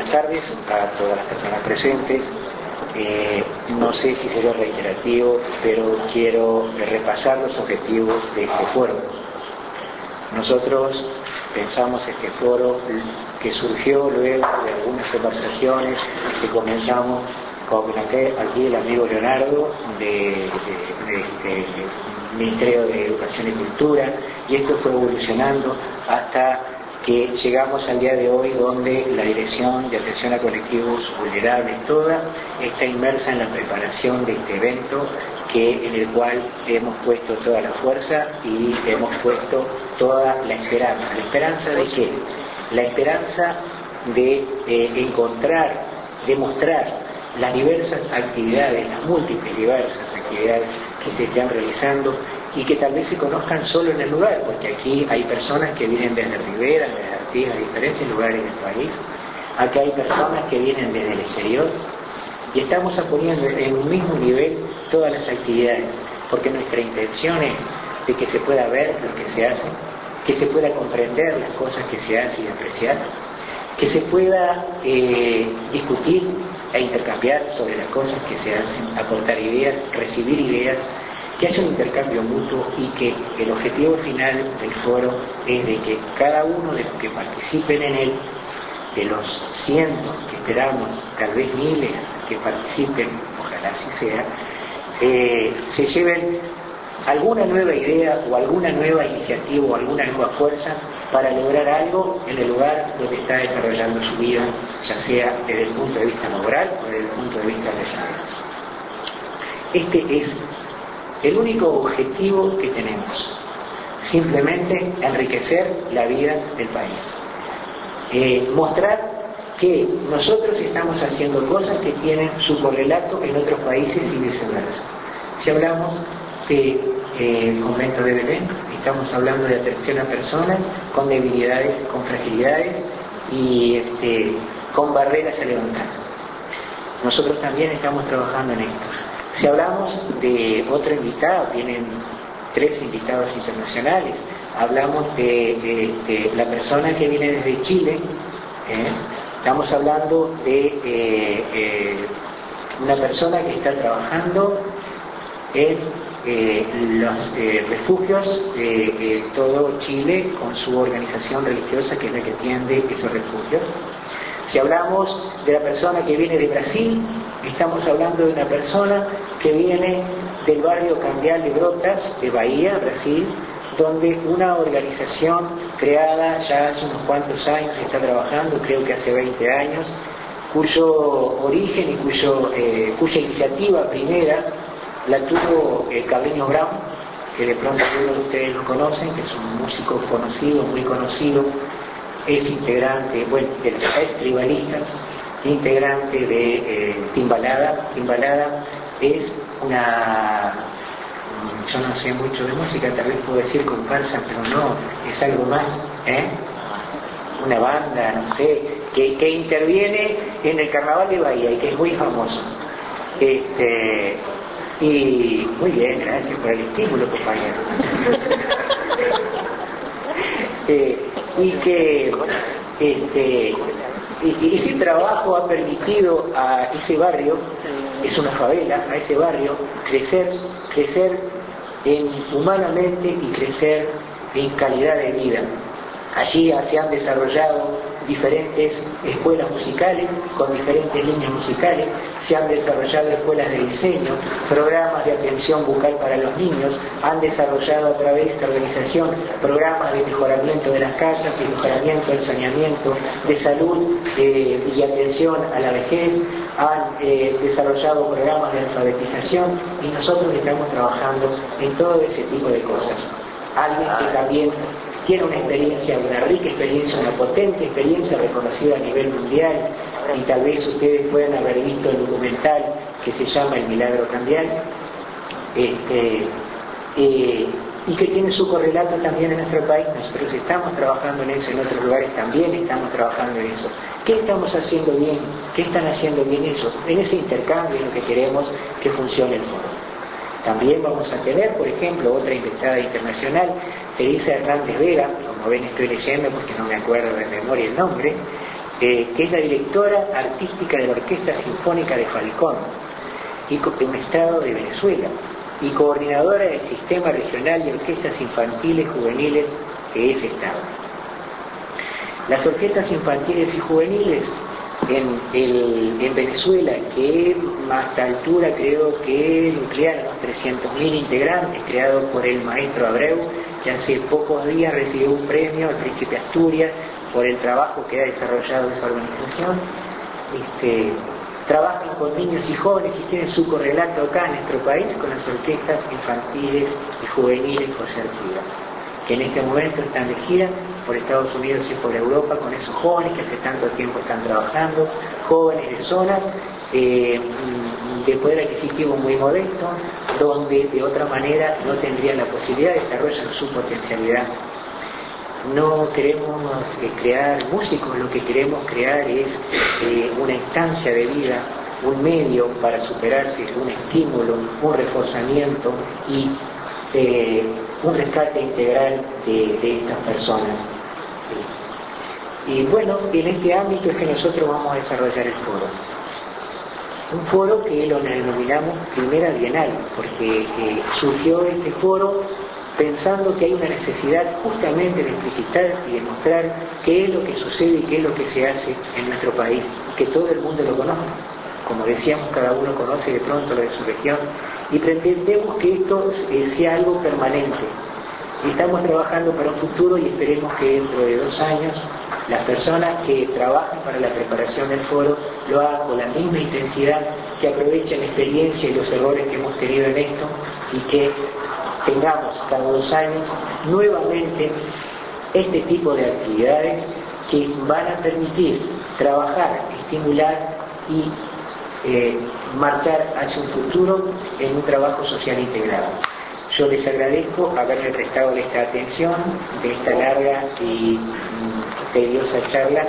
buenas tardes a todas las personas presentes. No sé si será reiterativo, pero quiero repasar los objetivos de este foro. Nosotros pensamos este foro que surgió luego de algunas conversaciones que comenzamos con aquí el amigo Leonardo del Ministerio de Educación y Cultura, y esto fue evolucionando hasta que llegamos al día de hoy, donde la Dirección de Atención a Colectivos Vulnerables toda está inmersa en la preparación de este evento, en el cual hemos puesto toda la fuerza y hemos puesto toda la esperanza. ¿La esperanza de qué? La esperanza de encontrar, de mostrar las diversas actividades, las múltiples diversas actividades que se están realizando y que tal vez se conozcan solo en el lugar, porque aquí hay personas que vienen desde Rivera, desde Artigas, de diferentes lugares del país. Acá hay personas que vienen desde el exterior y estamos poniendo en un mismo nivel todas las actividades, porque nuestra intención es de que se pueda ver lo que se hace, que se pueda comprender las cosas que se hacen y apreciar, que se pueda discutir e intercambiar sobre las cosas que se hacen, aportar ideas, recibir ideas, que haya un intercambio mutuo, y que el objetivo final del foro es de que cada uno de los que participen en él, de los cientos que esperamos, tal vez miles que participen, ojalá así sea, se lleven alguna nueva idea o alguna nueva iniciativa o alguna nueva fuerza para lograr algo en el lugar donde está desarrollando su vida, ya sea desde el punto de vista laboral o desde el punto de vista de la Este es el único objetivo que tenemos, simplemente enriquecer la vida del país, mostrar que nosotros estamos haciendo cosas que tienen su correlato en otros países y viceversa. Si hablamos de convento de Belén, estamos hablando de atención a personas con debilidades, con fragilidades y con barreras a levantar. Nosotros también estamos trabajando en esto. Si hablamos de otro invitado, tienen 3 invitados internacionales. Hablamos de la persona que viene desde Chile. Estamos hablando de una persona que está trabajando en los refugios de todo Chile, con su organización religiosa, que es la que atiende esos refugios. Si hablamos de la persona que viene de Brasil, estamos hablando de una persona que viene del barrio Cambial de Brotas, de Bahía, Brasil, donde una organización creada ya hace unos cuantos años está trabajando, creo que hace 20 años, cuyo origen y cuya iniciativa primera la tuvo Carliño Brown, que de pronto algunos de ustedes lo conocen, que es un músico conocido, muy conocido, es integrante, de los Tribalistas, integrante de Timbalada. Timbalada es yo no sé mucho de música, tal vez puedo decir comparsa, pero no, es algo más, una banda, no sé, que interviene en el Carnaval de Bahía y que es muy famoso. Y muy bien, gracias por el estímulo, compañero. Y que ese trabajo ha permitido a ese barrio, es una favela, a ese barrio crecer humanamente y crecer en calidad de vida. Allí se han desarrollado diferentes escuelas musicales con diferentes líneas musicales, se han desarrollado escuelas de diseño, programas de atención bucal para los niños, han desarrollado a través de esta organización programas de mejoramiento de las casas, de mejoramiento del saneamiento, de salud y atención a la vejez, han desarrollado programas de alfabetización, y nosotros estamos trabajando en todo ese tipo de cosas. Alguien que también tiene una experiencia, una rica experiencia, una potente experiencia reconocida a nivel mundial, y tal vez ustedes puedan haber visto el documental que se llama El Milagro Cambial, y que tiene su correlato también en nuestro país. Nosotros estamos trabajando en eso, en otros lugares también estamos trabajando en eso. ¿Qué estamos haciendo bien? ¿Qué están haciendo bien ellos? En ese intercambio es lo que queremos que funcione el foro. También vamos a tener, por ejemplo, otra invitada internacional, Teresa Hernández Vega, como ven estoy leyendo porque no me acuerdo de memoria el nombre, que es la directora artística de la Orquesta Sinfónica de Falcón, y de un estado de Venezuela, y coordinadora del Sistema Regional de Orquestas Infantiles Juveniles de ese estado. Las orquestas infantiles y juveniles en Venezuela, que a esta altura creo que nuclearon los 300.000 integrantes, creados por el maestro Abreu, que hace pocos días recibió un premio al Príncipe Asturias por el trabajo que ha desarrollado esa organización. Trabajan con niños y jóvenes y tienen su correlato acá en nuestro país con las orquestas infantiles y juveniles José Artigas, que en este momento están de gira por Estados Unidos y por Europa con esos jóvenes que hace tanto tiempo están trabajando, jóvenes de zonas de poder adquisitivo muy modesto, donde de otra manera no tendrían la posibilidad de desarrollar su potencialidad. No queremos crear músicos, lo que queremos crear es una instancia de vida, un medio para superarse, un estímulo, un reforzamiento y un rescate integral de estas personas. Y bueno, en este ámbito es que nosotros vamos a desarrollar el foro. Un foro que lo denominamos Primera Bienal, porque surgió este foro pensando que hay una necesidad justamente de explicitar y de mostrar qué es lo que sucede y qué es lo que se hace en nuestro país, y que todo el mundo lo conozca. Como decíamos, cada uno conoce de pronto lo de su región, y pretendemos que esto sea algo permanente. Y estamos trabajando para un futuro y esperemos que dentro de 2 años las personas que trabajan para la preparación del foro lo hagan con la misma intensidad, que aprovechen la experiencia y los errores que hemos tenido en esto, y que tengamos cada 2 años nuevamente este tipo de actividades que van a permitir trabajar, estimular y marchar hacia un futuro en un trabajo social integrado. Yo les agradezco haberme prestado esta atención de esta larga y tediosa charla.